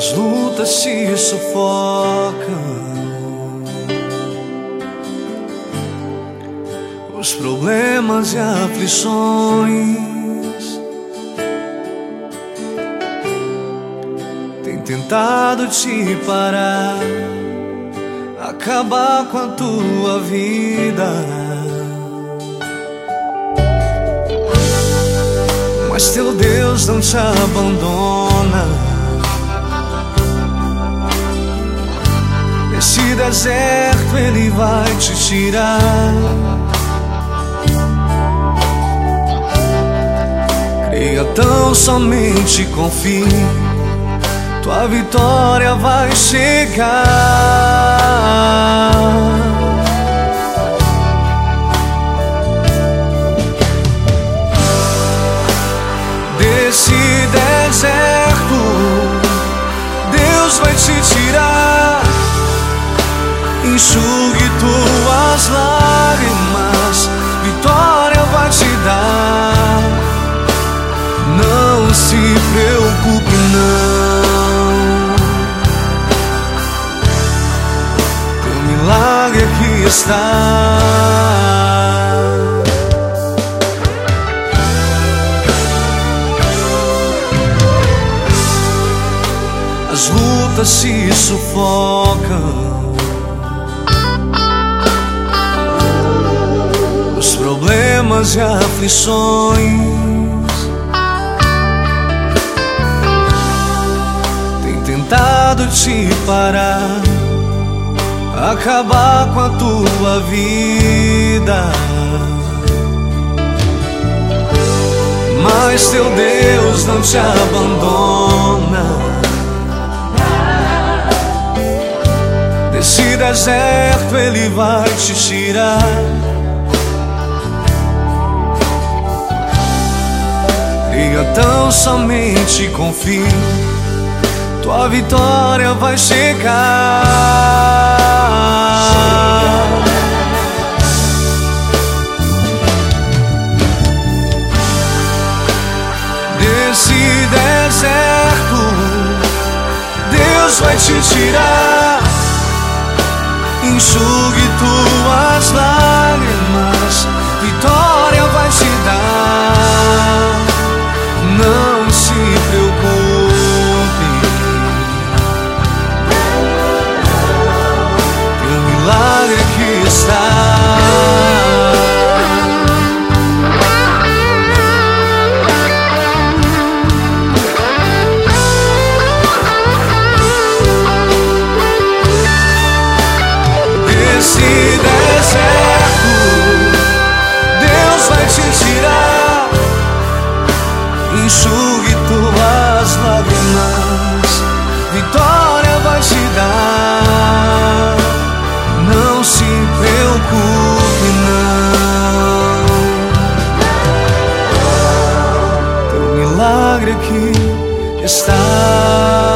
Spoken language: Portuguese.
As lutas se sufocam, os problemas e aflições têm tentado te parar, acabar com a tua vida. Mas teu Deus não te abandona. Desse deserto Ele vai te tirar. Creia, tão somente confie, tua vitória vai chegar. Desse deserto Deus vai te tirar. Enxugue tuas lágrimas, vitória vai te dar. Não se preocupe não, teu milagre aqui está. As lutas se sufocam, os problemas e aflições têm tentado te parar, acabar com a tua vida. Mas teu Deus não te abandona. Desse deserto Ele vai te tirar. Creia, tão somente confie, tua vitória vai chegar. Desse deserto Deus vai te tirar. Enxugue tuas lágrimas, vitória vai te dar. Não se preocupe, teu milagre aqui está. Desse deserto Deus vai te tirar. Enxugue tuas lágrimas, vitória vai te dar. Não se preocupe não, teu milagre aqui está.